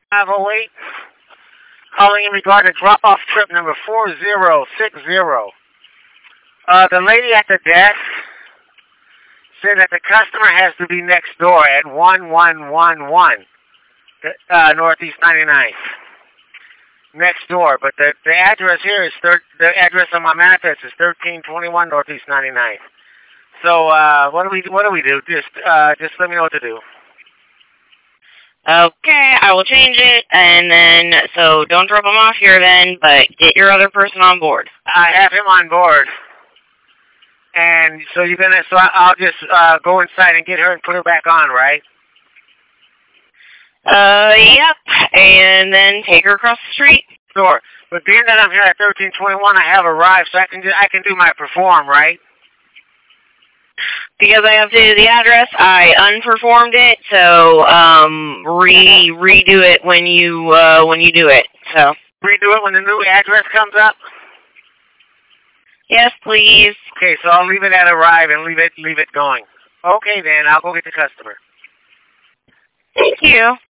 508. Calling in regard to drop-off trip number 4060. The lady at the desk said that the customer has to be next door at 1111 Northeast 99th. Next door, but the address here is the address on my manifest is 1321 Northeast 99th. So what do we do? Just let me know what to do. Okay, I will change it, and then, so don't drop him off here then, but get your other person on board. I have him on board. And so I'll just go inside and get her and put her back on, right? Yep, and then take her across the street. Sure. But being that I'm here at 1321, I have arrived, so I can do my perform, right? Because I updated the address, I unperformed it, so redo it when you do it. So redo it when the new address comes up. Yes, please. Okay, so I'll leave it at arrive and leave it going. Okay, then I'll go get the customer. Thank you.